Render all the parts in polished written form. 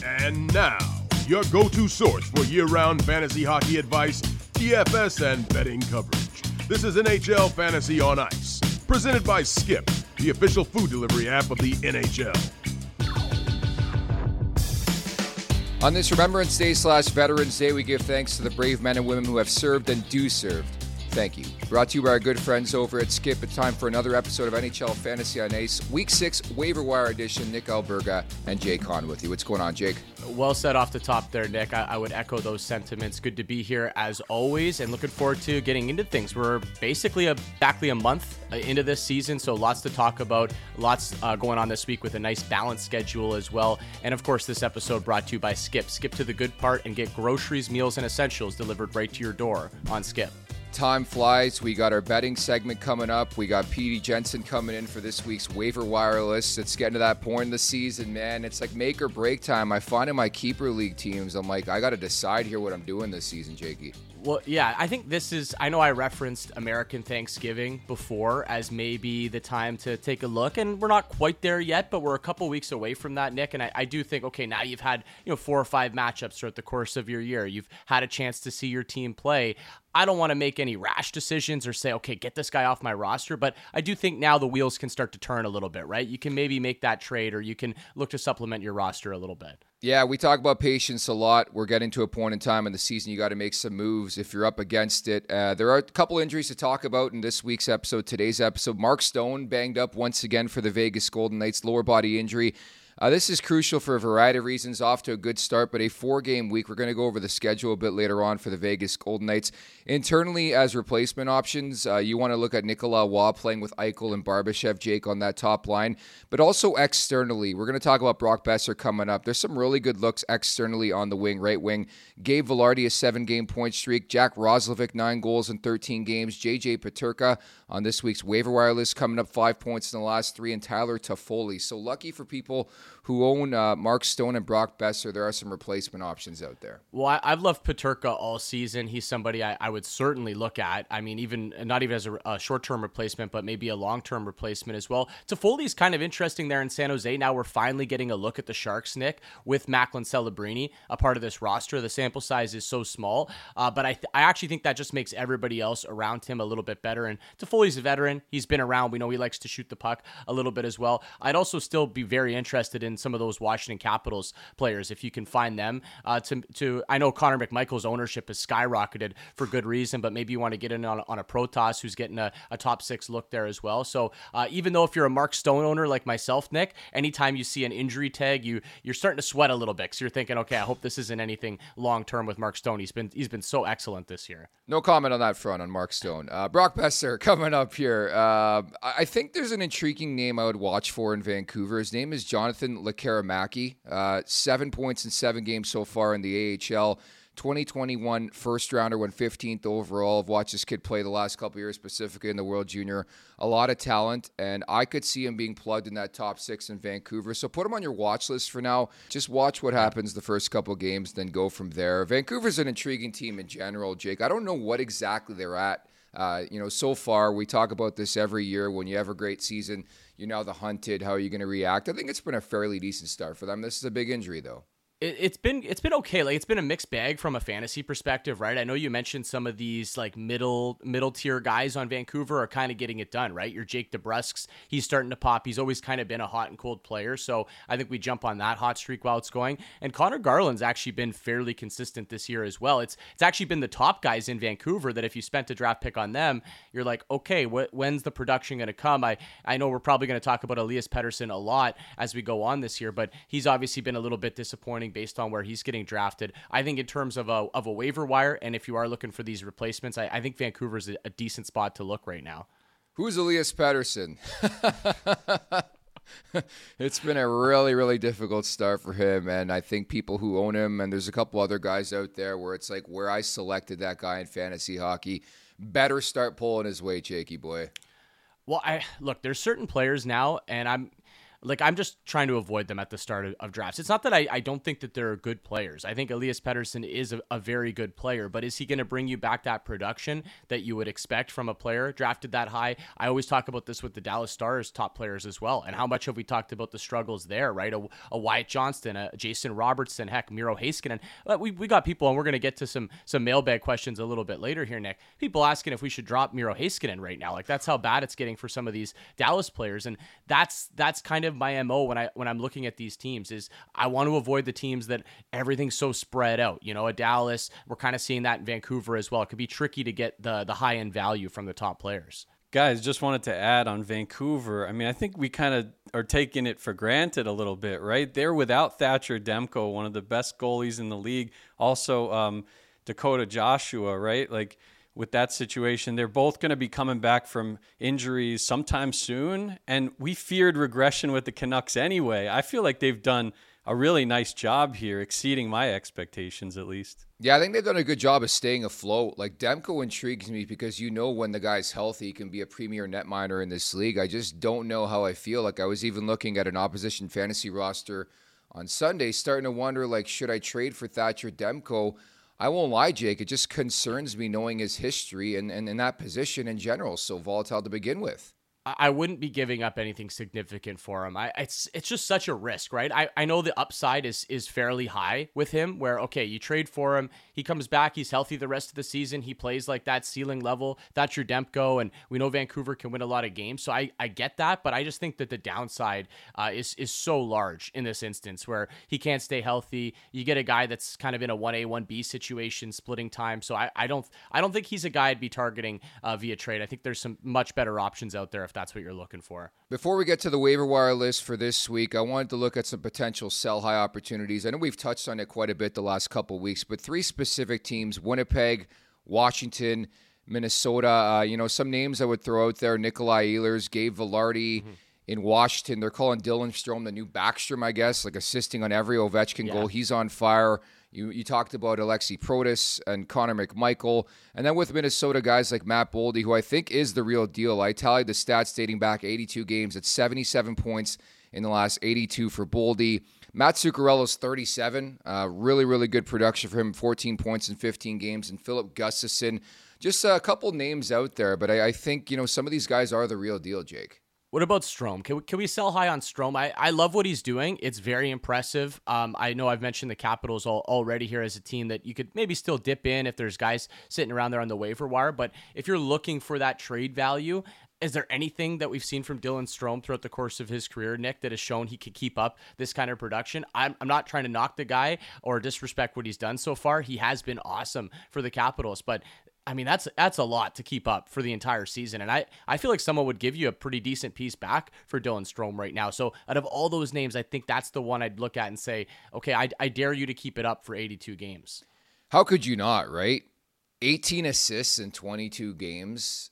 And now, your go-to source for year-round fantasy hockey advice, DFS, and betting coverage. This is NHL Fantasy on Ice, presented by Skip, the official food delivery app of the NHL. On this Remembrance Day / Veterans Day, we give thanks to the brave men and women who have served and do serve. Thank you. Brought to you by our good friends over at Skip. It's time for another episode of NHL Fantasy on Ice. Week 6 Waiver Wire Edition. Nick Alberga and Jake Hahn with you. What's going on, Jake? Well said off the top there, Nick. I would echo those sentiments. Good to be here as always, and looking forward to getting into things. We're basically exactly a month into this season, so lots to talk about. Lots going on this week with a nice balanced schedule as well. And of course, this episode brought to you by Skip. Skip to the good part and get groceries, meals, and essentials delivered right to your door on Skip. Time flies. We got our betting segment coming up. We got Petey Jensen coming in for this week's waiver wire list. It's getting to that point in the season, man. It's like make or break time. I find in my keeper league teams, I'm like, I got to decide here what I'm doing this season, Jakey. Well, yeah, I think this is, I know I referenced American Thanksgiving before as maybe the time to take a look, and we're not quite there yet, but we're a couple weeks away from that, Nick, and I do think, okay, now you've had 4 or 5 matchups throughout the course of your year. You've had a chance to see your team play. I don't want to make any rash decisions or say, okay, get this guy off my roster, but I do think now the wheels can start to turn a little bit, right? You can maybe make that trade, or you can look to supplement your roster a little bit. Yeah, we talk about patience a lot. We're getting to a point in time in the season you got to make some moves if you're up against it. There are a couple injuries to talk about in this week's episode, today's episode. Mark Stone banged up once again for the Vegas Golden Knights, lower body injury. This is crucial for a variety of reasons. Off to a good start, but a 4-game week. We're going to go over the schedule a bit later on for the Vegas Golden Knights. Internally, as replacement options, you want to look at Nicolas Waugh playing with Eichel and Barbashev, Jake, on that top line. But also externally, we're going to talk about Brock Besser coming up. There's some really good looks externally on the wing, right wing. Gabe Vilardi, a 7-game point streak. Jack Roslovic, 9 goals in 13 games. JJ Peterka on this week's waiver wire list, coming up 5 points in the last 3. And Tyler Toffoli. So lucky for people who own Mark Stone and Brock Besser, there are some replacement options out there. Well, I've loved Peterka all season. He's somebody I would certainly look at. I mean, even not even as a short-term replacement, but maybe a long-term replacement as well. Toffoli's kind of interesting there in San Jose. Now we're finally getting a look at the Sharks, Nick, with Macklin Celebrini, a part of this roster. The sample size is so small, but I actually think that just makes everybody else around him a little bit better. And Toffoli's a veteran. He's been around. We know he likes to shoot the puck a little bit as well. I'd also still be very interested in some of those Washington Capitals players, if you can find them. I know Connor McMichael's ownership has skyrocketed for good reason, but maybe you want to get in on a Protas who's getting a top 6 look there as well. So even though if you're a Mark Stone owner like myself, Nick, anytime you see an injury tag, you're starting to sweat a little bit because you're thinking, okay, I hope this isn't anything long-term with Mark Stone. He's been so excellent this year. No comment on that front on Mark Stone. Brock Besser coming up here. I think there's an intriguing name I would watch for in Vancouver. His name is Jonathan Lekkerimäki. 7 points in 7 games so far in the AHL. 2021 first rounder, went 15th overall. I've watched this kid play the last couple of years, specifically in the World Junior. A lot of talent, and I could see him being plugged in that top 6 in Vancouver. So put him on your watch list for now. Just watch what happens the first couple of games, then go from there. Vancouver's an intriguing team in general, Jake. I don't know what exactly they're at. So far, we talk about this every year. When you have a great season, you're now the hunted. How are you going to react? I think it's been a fairly decent start for them. This is a big injury, though. It's been okay. Like, it's been a mixed bag from a fantasy perspective, right? I know you mentioned some of these like middle tier guys on Vancouver are kind of getting it done, right? Your Jake DeBrusks, he's starting to pop. He's always kind of been a hot and cold player, so I think we jump on that hot streak while it's going. And Connor Garland's actually been fairly consistent this year as well. It's actually been the top guys in Vancouver that if you spent a draft pick on them, you're like, okay, when's the production going to come? I know we're probably going to talk about Elias Pettersson a lot as we go on this year, but he's obviously been a little bit disappointing based on where he's getting drafted. I think in terms of a waiver wire, and if you are looking for these replacements, I think Vancouver's a decent spot to look right now. Who's Elias Pettersson? It's been a really, really difficult start for him, and I think people who own him, and there's a couple other guys out there where it's like where I selected that guy in fantasy hockey, better start pulling his weight, Jakey boy. Well, look, there's certain players now, and like, I'm just trying to avoid them at the start of drafts. It's not that I don't think that they're good players. I think Elias Pettersson is a very good player, but is he going to bring you back that production that you would expect from a player drafted that high? I always talk about this with the Dallas Stars top players as well. And how much have we talked about the struggles there, right? A Wyatt Johnston, a Jason Robertson, heck, Miro Heiskanen. We got people, and we're going to get to some mailbag questions a little bit later here, Nick. People asking if we should drop Miro Heiskanen right now. Like, that's how bad it's getting for some of these Dallas players. And that's kind of my MO when I'm looking at these teams. Is I want to avoid the teams that everything's so spread out. You know, a Dallas, we're kind of seeing that in Vancouver as well. It could be tricky to get the high end value from the top players. Guys, just wanted to add on Vancouver. I mean, I think we kind of are taking it for granted a little bit, right? They're without Thatcher Demko, one of the best goalies in the league. Also, Dakota Joshua, right? Like, with that situation, they're both going to be coming back from injuries sometime soon. And we feared regression with the Canucks anyway. I feel like they've done a really nice job here, exceeding my expectations at least. Yeah, I think they've done a good job of staying afloat. Like, Demko intrigues me because when the guy's healthy, he can be a premier netminder in this league. I just don't know how I feel. Like, I was even looking at an opposition fantasy roster on Sunday, starting to wonder, like, should I trade for Thatcher Demko? I won't lie, Jake. It just concerns me knowing his history and in that position in general, so volatile to begin with. I wouldn't be giving up anything significant for him. It's just such a risk, right? I know the upside is fairly high with him where, okay, you trade for him, he comes back, he's healthy the rest of the season, he plays like that ceiling level, that's your Demko, and we know Vancouver can win a lot of games, so I get that, but I just think that the downside is so large in this instance where he can't stay healthy. You get a guy that's kind of in a 1A, 1B situation, splitting time, so I don't think he's a guy I'd be targeting via trade. I think there's some much better options out there if that's what you're looking for. Before we get to the waiver wire list for this week, I wanted to look at some potential sell high opportunities. I know we've touched on it quite a bit the last couple of weeks, but 3 specific teams: Winnipeg, Washington, Minnesota. Some names I would throw out there: Nikolai Ehlers, Gabe Vilardi. In Washington, they're calling Dylan Strome the new Backstrom, I guess, like assisting on every Ovechkin goal. He's on fire. You talked about Alexi Protas and Connor McMichael. And then with Minnesota, guys like Matt Boldy, who I think is the real deal. I tallied the stats dating back 82 games at 77 points in the last 82 for Boldy. Matt Zuccarello's 37. Really, really good production for him, 14 points in 15 games. And Philip Gustafsson, just a couple names out there. But I think, some of these guys are the real deal, Jake. What about Strome? Can we sell high on Strome? I love what he's doing. It's very impressive. I know I've mentioned the Capitals already here as a team that you could maybe still dip in if there's guys sitting around there on the waiver wire. But if you're looking for that trade value, is there anything that we've seen from Dylan Strome throughout the course of his career, Nick, that has shown he could keep up this kind of production? I'm not trying to knock the guy or disrespect what he's done so far. He has been awesome for the Capitals, but I mean, that's a lot to keep up for the entire season. And I feel like someone would give you a pretty decent piece back for Dylan Strome right now. So out of all those names, I think that's the one I'd look at and say, okay, I dare you to keep it up for 82 games. How could you not, right? 18 assists in 22 games,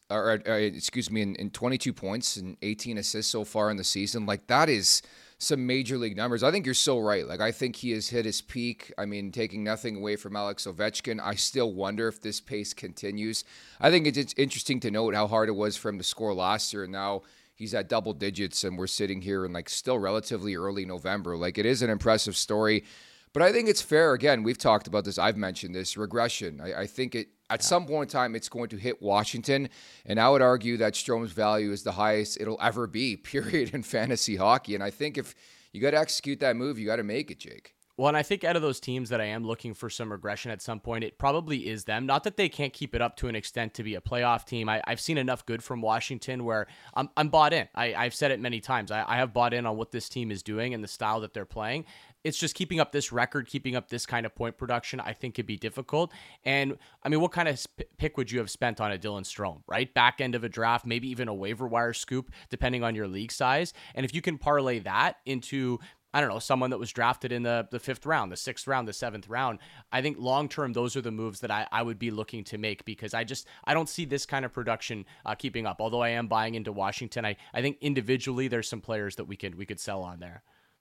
in 22 points and 18 assists so far in the season. Like, that is some major league numbers. I think you're so right. Like, I think he has hit his peak. I mean, taking nothing away from Alex Ovechkin, I still wonder if this pace continues. I think it's interesting to note how hard it was for him to score last year, and now he's at double digits, and we're sitting here in still relatively early November. Like, it is an impressive story. But I think it's fair. Again, we've talked about this. I've mentioned this regression. I think at some point in time, it's going to hit Washington. And I would argue that Strome's value is the highest it'll ever be, period, in fantasy hockey. And I think if you got to execute that move, you got to make it, Jake. Well, and I think out of those teams that I am looking for some regression at some point, it probably is them. Not that they can't keep it up to an extent to be a playoff team. I've seen enough good from Washington where I'm bought in. I've said it many times. I have bought in on what this team is doing and the style that they're playing. It's just keeping up this record, keeping up this kind of point production, I think could be difficult. And I mean, what kind of pick would you have spent on a Dylan Strome, right? Back end of a draft, maybe even a waiver wire scoop, depending on your league size. And if you can parlay that into, I don't know, someone that was drafted in the 5th round, the 6th round, the 7th round, I think long-term, those are the moves that I would be looking to make because I don't see this kind of production keeping up. Although I am buying into Washington, I think individually there's some players that we could sell on there.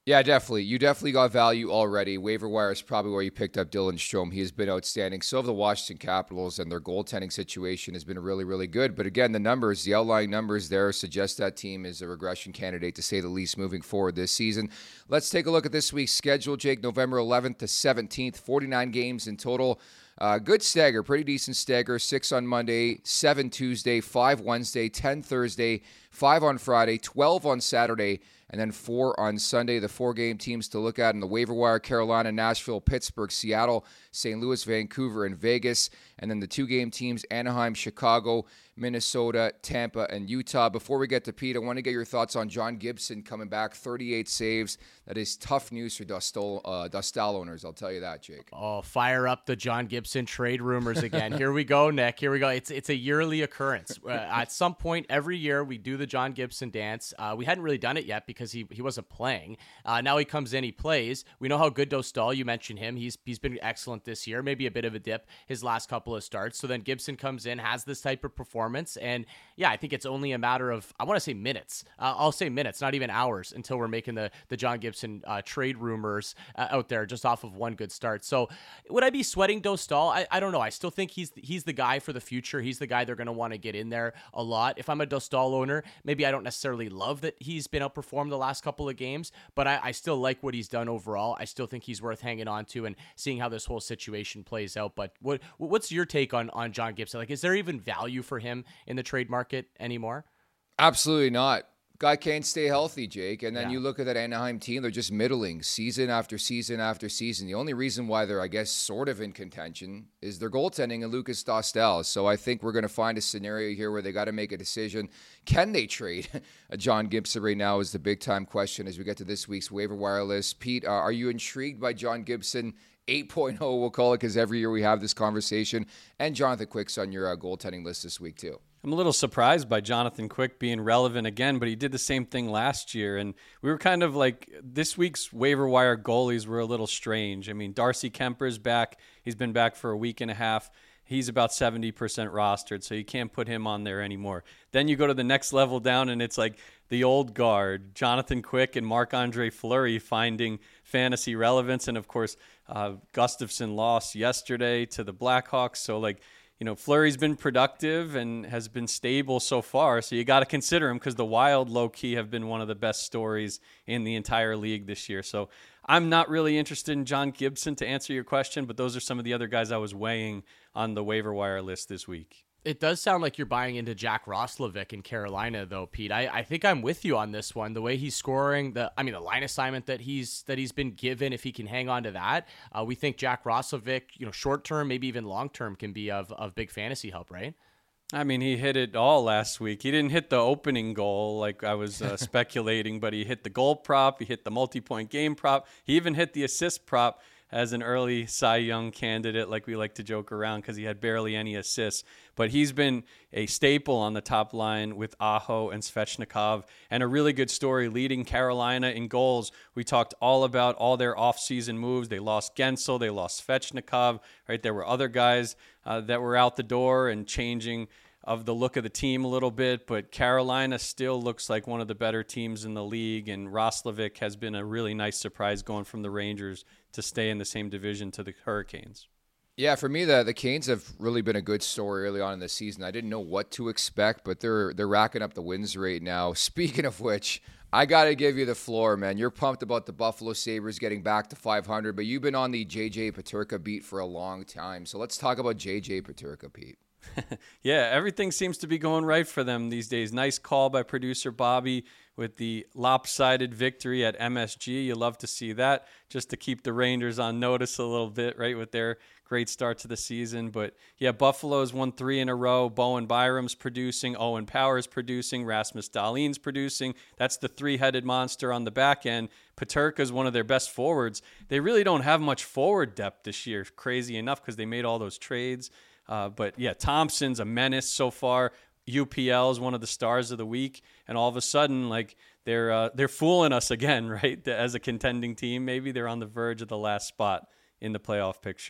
Yeah, definitely. You definitely got value already. Waiver wire is probably where you picked up Dylan Strome. He has been outstanding. So have the Washington Capitals, and their goaltending situation has been really, really good. But again, the outlying numbers there suggest that team is a regression candidate, to say the least, moving forward this season. Let's take a look at this week's schedule, Jake. November 11th to 17th, 49 games in total. Good stagger, pretty decent stagger. 6 on Monday, 7 Tuesday, 5 Wednesday, 10 Thursday, 5 on Friday, 12 on Saturday, and then 4 on Sunday. The 4-game teams to look at in the waiver wire: Carolina, Nashville, Pittsburgh, Seattle, St. Louis, Vancouver, and Vegas. And then the 2-game teams: Anaheim, Chicago, Minnesota, Tampa, and Utah. Before we get to Pete, I want to get your thoughts on John Gibson coming back, 38 saves. That is tough news for Dostal owners, I'll tell you that, Jake. Oh, fire up the John Gibson trade rumors again. Here we go, Nick. Here we go. It's a yearly occurrence. At some point every year, we do the John Gibson dance. We hadn't really done it yet because he wasn't playing. Now he comes in, he plays. We know how good Dostal, you mentioned him. He's been excellent this year, maybe a bit of a dip his last couple of starts. So then Gibson comes in, has this type of performance. And yeah, I think it's only a matter of, I want to say minutes. I'll say minutes, not even hours, until we're making the John Gibson trade rumors out there just off of one good start. So would I be sweating Dostal? I don't know. I still think he's the guy for the future. He's the guy they're going to want to get in there a lot. If I'm a Dostal owner, maybe I don't necessarily love that he's been outperformed the last couple of games, but I still like what he's done overall. I still think he's worth hanging on to and seeing how this whole situation plays out. But what's your take on John Gibson? Like, is there even value for him in the trade market anymore? Absolutely not. Guy can't stay healthy, Jake. And then you look at that Anaheim team, they're just middling season after season after season. The only reason why they're, I guess, sort of in contention is their goaltending and Lucas Dostal. So I think we're going to find a scenario here where they got to make a decision. Can they trade John Gibson right now is the big-time question as we get to this week's waiver wire list. Pete, are you intrigued by John Gibson 8.0, we'll call it, because every year we have this conversation, and Jonathan Quick's on your goaltending list this week too? I'm a little surprised by Jonathan Quick being relevant again, but he did the same thing last year. And we were kind of like, this week's waiver wire goalies were a little strange. I mean, Darcy Kemper's back. He's been back for a week and a half. He's about 70% rostered, so you can't put him on there anymore. Then you go to the next level down, and it's like the old guard, Jonathan Quick and Marc-Andre Fleury finding fantasy relevance. And, of course, Gustafsson lost yesterday to the Blackhawks. So, like, you know, Fleury's been productive and has been stable so far, so you got to consider him because the Wild, low-key, have been one of the best stories in the entire league this year. So I'm not really interested in John Gibson, to answer your question, but those are some of the other guys I was weighing on the waiver wire list this week. It does sound like you're buying into Jack Roslovic in Carolina, though, Pete. I think I'm with you on this one. The way he's scoring, the line assignment that he's been given, if he can hang on to that, we think Jack Roslovic, short term, maybe even long term, can be of big fantasy help, right? I mean, he hit it all last week. He didn't hit the opening goal like I was speculating, but he hit the goal prop, he hit the multi-point game prop, he even hit the assist prop as an early Cy Young candidate, like we like to joke around, because he had barely any assists. But he's been a staple on the top line with Aho and Svechnikov, and a really good story leading Carolina in goals. We talked all about all their offseason moves. They lost Gensel, they lost Svechnikov, right? There were other guys that were out the door and changing of the look of the team a little bit, but Carolina still looks like one of the better teams in the league, and Roslovic has been a really nice surprise going from the Rangers to stay in the same division to the Hurricanes. Yeah, for me, the Canes have really been a good story early on in the season. I didn't know what to expect, but they're racking up the wins rate now. Speaking of which, I got to give you the floor, man. You're pumped about the Buffalo Sabres getting back to 500, but you've been on the J.J. Peterka beat for a long time. So let's talk about J.J. Peterka, Pete. Yeah, everything seems to be going right for them these days. Nice call by producer Bobby with the lopsided victory at MSG. You love to see that, just to keep the Rangers on notice a little bit, right, with their great start to the season. But yeah, Buffalo's won 3 in a row. Bowen Byram's producing, Owen Power's producing, Rasmus Dahlin's producing. That's the three-headed monster on the back end. Peterka's one of their best forwards. They really don't have much forward depth this year, crazy enough, because they made all those trades. But yeah, Thompson's a menace so far. UPL is one of the stars of the week, and all of a sudden, like, they're fooling us again, right? As a contending team, maybe they're on the verge of the last spot in the playoff picture.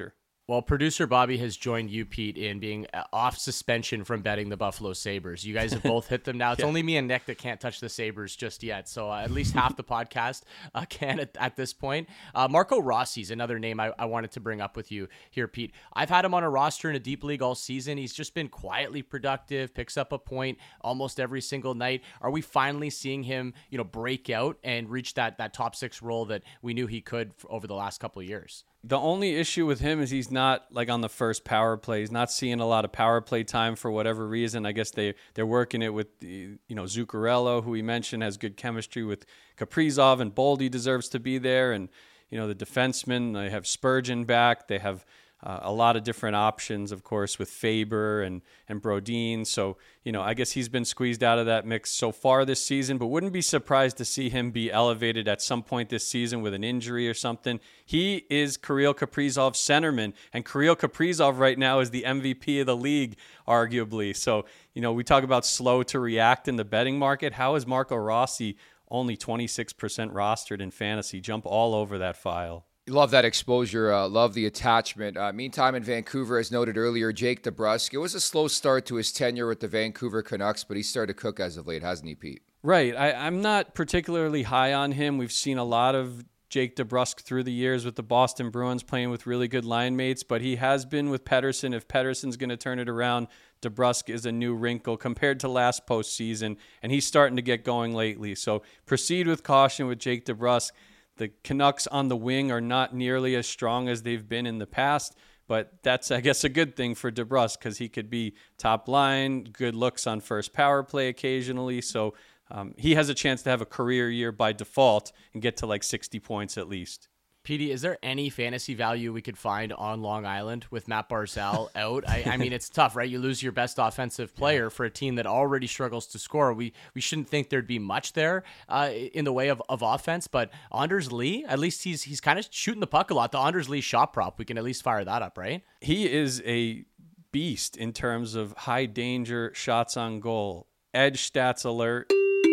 Well, producer Bobby has joined you, Pete, in being off suspension from betting the Buffalo Sabres. You guys have both hit them now. It's only me and Nick that can't touch the Sabres just yet. So at least half the podcast can at this point. Marco Rossi's another name I wanted to bring up with you here, Pete. I've had him on a roster in a deep league all season. He's just been quietly productive, picks up a point almost every single night. Are we finally seeing him, break out and reach that top 6 role that we knew he could over the last couple of years? The only issue with him is he's not like on the first power play. He's not seeing a lot of power play time for whatever reason. I guess they're working it with Zuccarello, who we mentioned has good chemistry with Kaprizov, and Boldy deserves to be there. And the defensemen, they have Spurgeon back. They have a lot of different options, of course, with Faber and Brodin. So, I guess he's been squeezed out of that mix so far this season, but wouldn't be surprised to see him be elevated at some point this season with an injury or something. He is Kirill Kaprizov's centerman, and Kirill Kaprizov right now is the MVP of the league, arguably. So, we talk about slow to react in the betting market. How is Marco Rossi only 26% rostered in fantasy? Jump all over that file. Love that exposure. Love the attachment. Meantime, in Vancouver, as noted earlier, Jake DeBrusk. It was a slow start to his tenure with the Vancouver Canucks, but he started to cook as of late, hasn't he, Pete? Right. I'm not particularly high on him. We've seen a lot of Jake DeBrusk through the years with the Boston Bruins playing with really good line mates, but he has been with Pettersson. If Pettersson's going to turn it around, DeBrusk is a new wrinkle compared to last postseason, and he's starting to get going lately. So proceed with caution with Jake DeBrusk. The Canucks on the wing are not nearly as strong as they've been in the past, but that's, I guess, a good thing for DeBrusk because he could be top line, good looks on first power play occasionally. So he has a chance to have a career year by default and get to like 60 points at least. Petey, is there any fantasy value we could find on Long Island with Matt Barzal out? I mean, it's tough, right? You lose your best offensive player for a team that already struggles to score. We shouldn't think there'd be much there in the way of offense, but Anders Lee, at least he's kind of shooting the puck a lot. The Anders Lee shot prop, we can at least fire that up, right? He is a beast in terms of high danger shots on goal. Edge stats alert.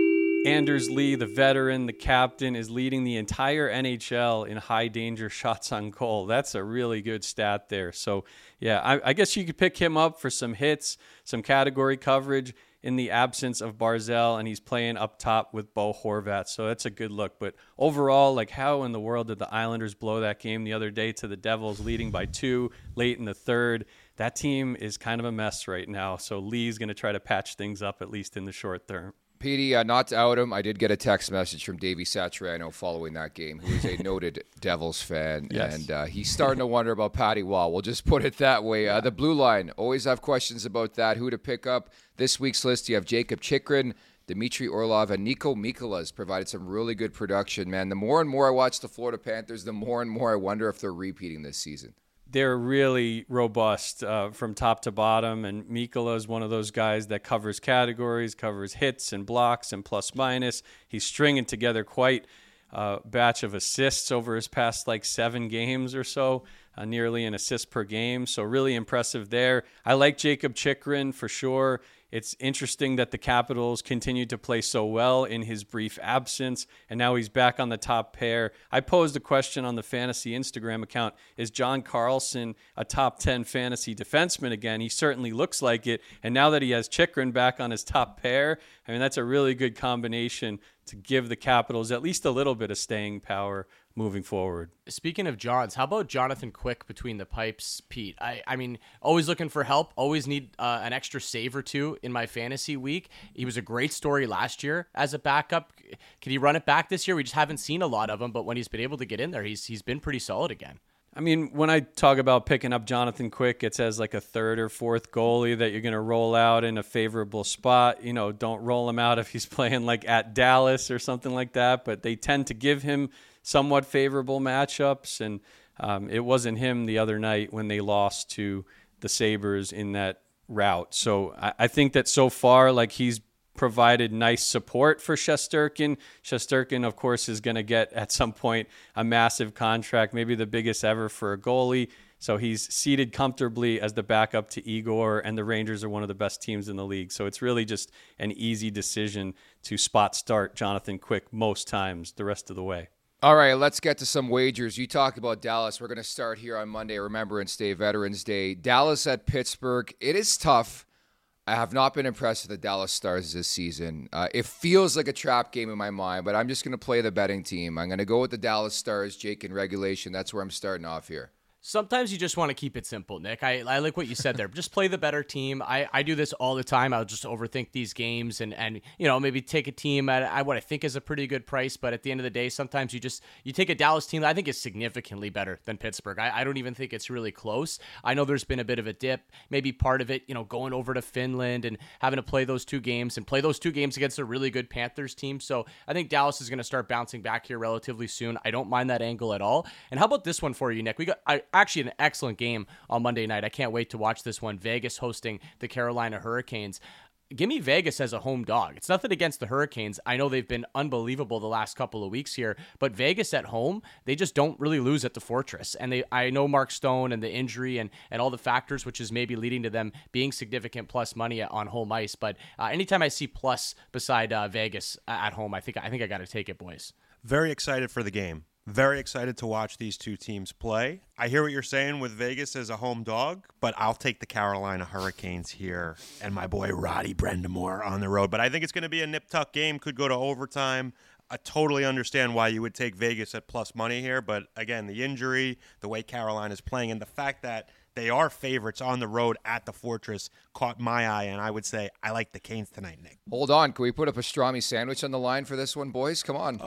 Anders Lee, the veteran, the captain, is leading the entire NHL in high-danger shots on goal. That's a really good stat there. So, yeah, I guess you could pick him up for some hits, some category coverage in the absence of Barzal, and he's playing up top with Bo Horvat. So that's a good look. But overall, like, how in the world did the Islanders blow that game the other day to the Devils, leading by 2 late in the third? That team is kind of a mess right now. So Lee's going to try to patch things up, at least in the short term. Petey, not to out him, I did get a text message from Davey Satriano following that game, who is a noted Devils fan, yes. And he's starting to wonder about Patty Wall. We'll just put it that way. Yeah. The blue line, always have questions about that. Who to pick up? This week's list, you have Jacob Chychrun, Dmitry Orlov, and Nico Mikola's provided some really good production, man. The more and more I watch the Florida Panthers, the more and more I wonder if they're repeating this season. They're really robust from top to bottom, and Mikkola is one of those guys that covers categories, covers hits and blocks and plus minus. He's stringing together quite a batch of assists over his past 7 games or so, nearly an assist per game. So really impressive there. I like Jacob Chychrun for sure. It's interesting that the Capitals continued to play so well in his brief absence, and now he's back on the top pair. I posed a question on the fantasy Instagram account. Is John Carlson a top 10 fantasy defenseman again? He certainly looks like it. And now that he has Chychrun back on his top pair, I mean, that's a really good combination to give the Capitals at least a little bit of staying power moving forward. Speaking of Johns, how about Jonathan Quick between the pipes, Pete? I mean, always looking for help, always need an extra save or two in my fantasy week. He was a great story last year as a backup. Can he run it back this year? We just haven't seen a lot of him, but when he's been able to get in there, he's been pretty solid again. I mean, when I talk about picking up Jonathan Quick, it's as like a third or fourth goalie that you're going to roll out in a favorable spot. Don't roll him out if he's playing like at Dallas or something like that, but they tend to give him somewhat favorable matchups, and it wasn't him the other night when they lost to the Sabres in that route. So I think that so far, he's provided nice support for Shesterkin. Shesterkin, of course, is going to get at some point a massive contract, maybe the biggest ever for a goalie. So he's seated comfortably as the backup to Igor, and the Rangers are one of the best teams in the league. So it's really just an easy decision to spot start Jonathan Quick most times the rest of the way. All right, let's get to some wagers. You talk about Dallas. We're going to start here on Monday, Remembrance Day, Veterans Day. Dallas at Pittsburgh. It is tough. I have not been impressed with the Dallas Stars this season. It feels like a trap game in my mind, but I'm just going to play the betting team. I'm going to go with the Dallas Stars, Jake, in regulation. That's where I'm starting off here. Sometimes you just want to keep it simple, Nick. I like what you said there. Just play the better team. I do this all the time. I'll just overthink these games and maybe take a team at what I think is a pretty good price. But at the end of the day, sometimes you take a Dallas team that I think is significantly better than Pittsburgh. I don't even think it's really close. I know there's been a bit of a dip. Maybe part of it, going over to Finland and having to play those two games against a really good Panthers team. So I think Dallas is going to start bouncing back here relatively soon. I don't mind that angle at all. And how about this one for you, Nick? We got actually an excellent game on Monday night. I can't wait to watch this one. Vegas hosting the Carolina Hurricanes. Give me Vegas as a home dog. It's nothing against the Hurricanes. I know they've been unbelievable the last couple of weeks here, but Vegas at home, they just don't really lose at the Fortress. And I know Mark Stone and the injury and all the factors, which is maybe leading to them being significant plus money on home ice. But anytime I see plus beside Vegas at home, I think I got to take it, boys. Very excited for the game. Very excited to watch these two teams play. I hear what you're saying with Vegas as a home dog, but I'll take the Carolina Hurricanes here and my boy Roddy Brendamore on the road. But I think it's going to be a nip-tuck game, could go to overtime. I totally understand why you would take Vegas at plus money here, but again, the injury, the way Carolina's playing, and the fact that they are favorites on the road at the Fortress caught my eye, and I would say I like the Canes tonight, Nick. Hold on. Can we put a pastrami sandwich on the line for this one, boys? Come on.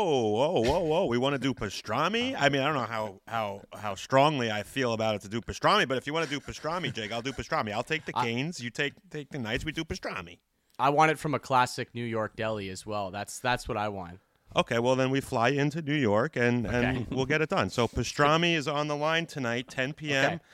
Whoa. We want to do pastrami? I mean, I don't know how strongly I feel about it to do pastrami, but if you want to do pastrami, Jake, I'll do pastrami. I'll take the Canes. You take the Knights. We do pastrami. I want it from a classic New York deli as well. That's what I want. Okay, well, then we fly into New York, and we'll get it done. So pastrami is on the line tonight, 10 p.m., Okay.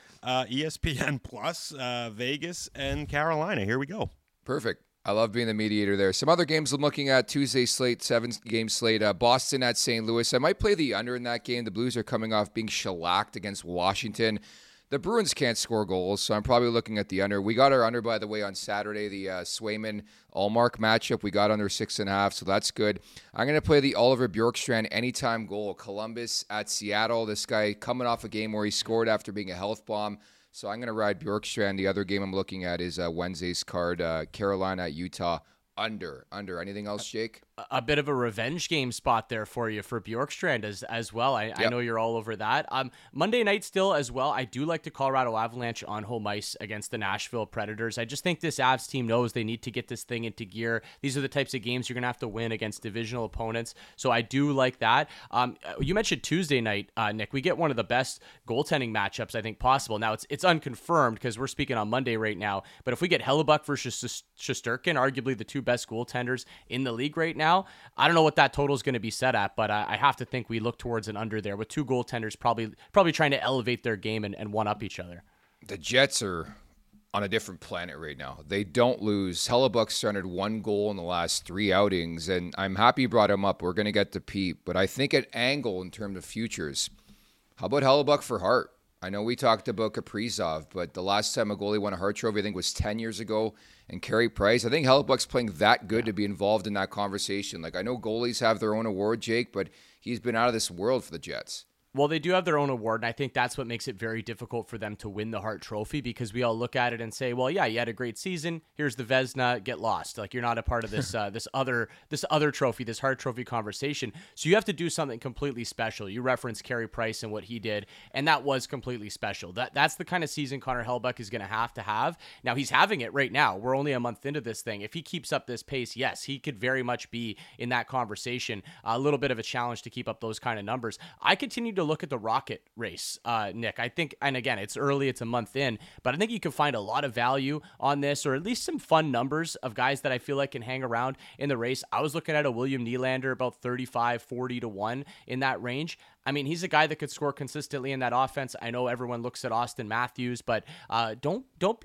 ESPN Plus, Vegas, and Carolina. Here we go. Perfect. I love being the mediator there. Some other games I'm looking at, Tuesday slate, 7-game slate. Boston at St. Louis. I might play the under in that game. The Blues are coming off being shellacked against Washington. The Bruins can't score goals, so I'm probably looking at the under. We got our under, by the way, on Saturday, the Swayman-Allmark matchup. We got under 6.5, so that's good. I'm going to play the Oliver Bjorkstrand anytime goal. Columbus at Seattle. This guy coming off a game where he scored after being a health bomb. So I'm going to ride Bjorkstrand. The other game I'm looking at is Wednesday's card, Carolina at Utah. Under. Anything else, Jake? A bit of a revenge game spot there for you for Bjorkstrand as well. I know you're all over that. Monday night still as well. I do like the Colorado Avalanche on home ice against the Nashville Predators. I just think this Avs team knows they need to get this thing into gear. These are the types of games you're going to have to win against divisional opponents. So I do like that. You mentioned Tuesday night, Nick. We get one of the best goaltending matchups I think possible. Now it's unconfirmed because we're speaking on Monday right now. But if we get Hellebuck versus Shesterkin, arguably the two best goaltenders in the league right now, I don't know what that total is going to be set at, but I have to think we look towards an under there with two goaltenders probably trying to elevate their game and one-up each other. The Jets are on a different planet right now. They don't lose. Hellebuck started one goal in the last 3 outings, and I'm happy you brought him up. We're going to get to Pete, but I think at angle in terms of futures, how about Hellebuck for Hart? I know we talked about Kaprizov, but the last time a goalie won a Hart Trophy, I think, was 10 years ago. And Carey Price, I think Hellebuck's playing that good to be involved in that conversation. Like, I know goalies have their own award, Jake, but he's been out of this world for the Jets. Well, they do have their own award, and I think that's what makes it very difficult for them to win the Hart Trophy because we all look at it and say, well, yeah, you had a great season. Here's the Vezina, get lost. Like, you're not a part of this this other trophy, this Hart Trophy conversation. So you have to do something completely special. You referenced Carey Price and what he did, and that was completely special. That's the kind of season Connor Hellebuck is going to have. Now, he's having it right now. We're only a month into this thing. If he keeps up this pace, yes, he could very much be in that conversation. A little bit of a challenge to keep up those kind of numbers. I continue to look at the Rocket race, Nick. I think, and again, it's early, it's a month in, but I think you can find a lot of value on this, or at least some fun numbers of guys that I feel like can hang around in the race. I was looking at a William Nylander about 35, 40 to 1 in that range. I mean, he's a guy that could score consistently in that offense. I know everyone looks at Austin Matthews, but don't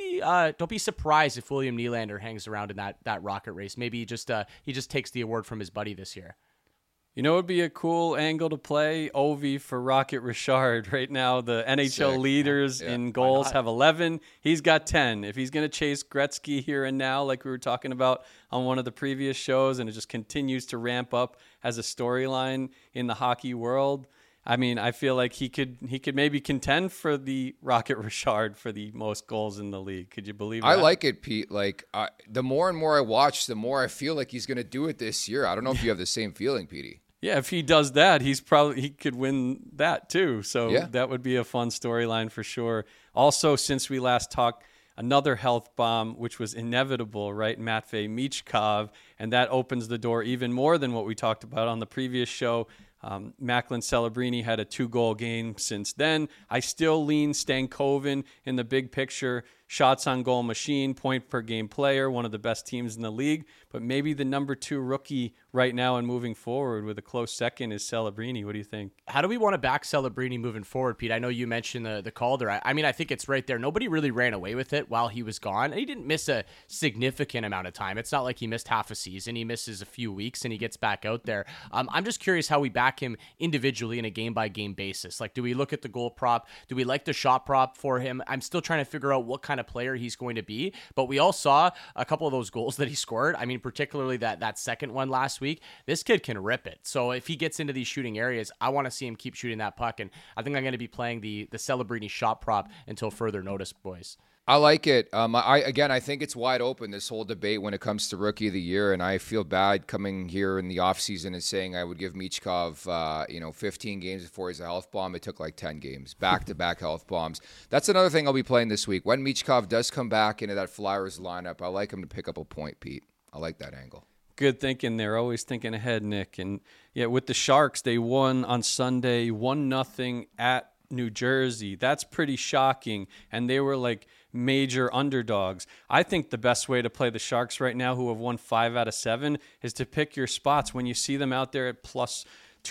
be surprised if William Nylander hangs around in that Rocket race. Maybe he just takes the award from his buddy this year. You know, it would be a cool angle to play Ovi for Rocket Richard. Right now, the NHL leaders in goals have 11. He's got 10. If he's going to chase Gretzky here and now, like we were talking about on one of the previous shows, and it just continues to ramp up as a storyline in the hockey world, I mean, I feel like he could maybe contend for the Rocket Richard for the most goals in the league. Could you believe that? I like it, Pete. Like, the more and more I watch, the more I feel like he's going to do it this year. I don't know if you have the same feeling, Petey. Yeah, if he does that, he could win that too. So that would be a fun storyline for sure. Also, since we last talked, another health bomb, which was inevitable, right? Matvei Michkov, and that opens the door even more than what we talked about on the previous show. Macklin Celebrini had a 2-goal game since then. I still lean Stankoven in the big picture. Shots on goal machine, point per game player, one of the best teams in the league. But maybe the number 2 rookie right now and moving forward with a close second is Celebrini. What do you think? How do we want to back Celebrini moving forward, Pete? I know you mentioned the Calder. I mean, I think it's right there. Nobody really ran away with it while he was gone. He didn't miss a significant amount of time. It's not like he missed half a season. He misses a few weeks and he gets back out there. I'm just curious how we back him individually in a game-by-game basis. Like, do we look at the goal prop? Do we like the shot prop for him? I'm still trying to figure out what kind of player he's going to be, but we all saw a couple of those goals that he scored. I mean, particularly that second one last week. This kid can rip it. So if he gets into these shooting areas, I want to see him keep shooting that puck, and I think I'm going to be playing the Celebrini shot prop until further notice, boys. I like it. I think it's wide open, this whole debate when it comes to Rookie of the Year, and I feel bad coming here in the offseason and saying I would give Michkov 15 games before he's a health bomb. It took like 10 games, back-to-back health bombs. That's another thing I'll be playing this week. When Michkov does come back into that Flyers lineup, I like him to pick up a point, Pete. I like that angle. Good thinking there. Always thinking ahead, Nick. And yeah, with the Sharks, they won on Sunday 1-0 at New Jersey. That's pretty shocking. And they were like major underdogs. I think the best way to play the Sharks right now, who have won 5 out of 7, is to pick your spots. When you see them out there at plus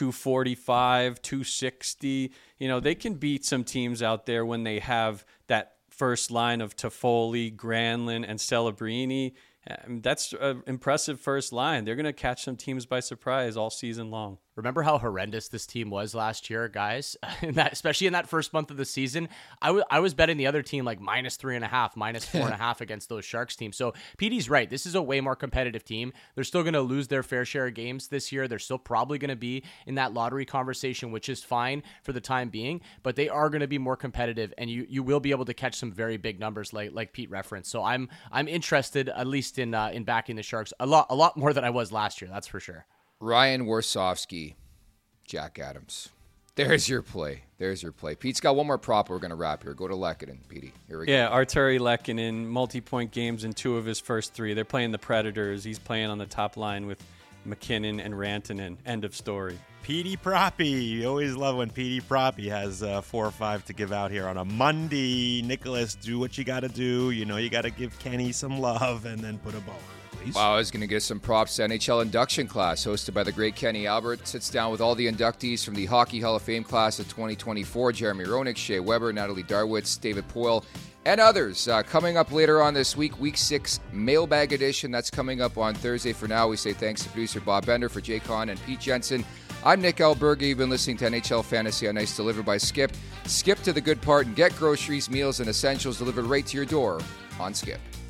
245, 260, they can beat some teams out there when they have that first line of Toffoli, Granlund, and Celebrini. That's an impressive first line. They're going to catch some teams by surprise all season long. Remember how horrendous this team was last year, guys? Especially in that first month of the season. I was betting the other team like -3.5, -4.5 against those Sharks teams. So PD's right. This is a way more competitive team. They're still going to lose their fair share of games this year. They're still probably going to be in that lottery conversation, which is fine for the time being. But they are going to be more competitive, and you will be able to catch some very big numbers like Pete referenced. So I'm interested, at least in backing the Sharks a lot more than I was last year. That's for sure. Ryan Warsofsky, Jack Adams. There's your play. Pete's got one more prop we're going to wrap here. Go to Lehkonen, Petey. Here we go. Yeah, Arturi Lehkonen, multi-point games in 2 of his first 3. They're playing the Predators. He's playing on the top line with McKinnon and Rantanen. End of story. Petey Proppy. You always love when Petey Proppy has 4 or 5 to give out here on a Monday. Nicholas, do what you got to do. You got to give Kenny some love and then put a bow on it. Wow, I was going to give some props to NHL induction class hosted by the great Kenny Albert. Sits down with all the inductees from the Hockey Hall of Fame class of 2024. Jeremy Roenick, Shea Weber, Natalie Darwitz, David Poyle, and others. Coming up later on this week, Week 6 Mailbag Edition. That's coming up on Thursday. For now, we say thanks to producer Bob Bender, for Jay Kahn and Pete Jensen. I'm Nick Alberga. You've been listening to NHL Fantasy on Ice, delivered by Skip. Skip to the good part and get groceries, meals, and essentials delivered right to your door on Skip.